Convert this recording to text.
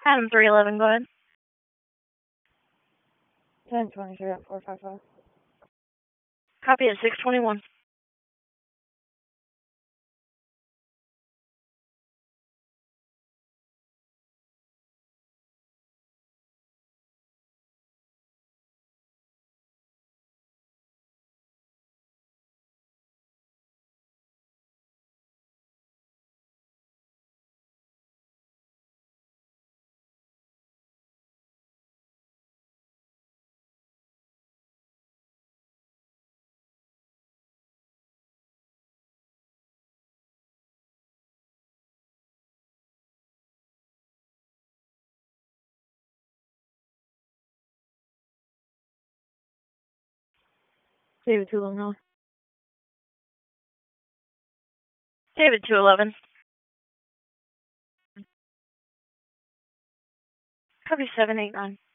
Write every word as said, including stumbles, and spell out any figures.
Adam three eleven, go ahead. ten twenty-three at four five five. Copy at six twenty-one. David two eleven. David two eleven. Copy seven eight nine.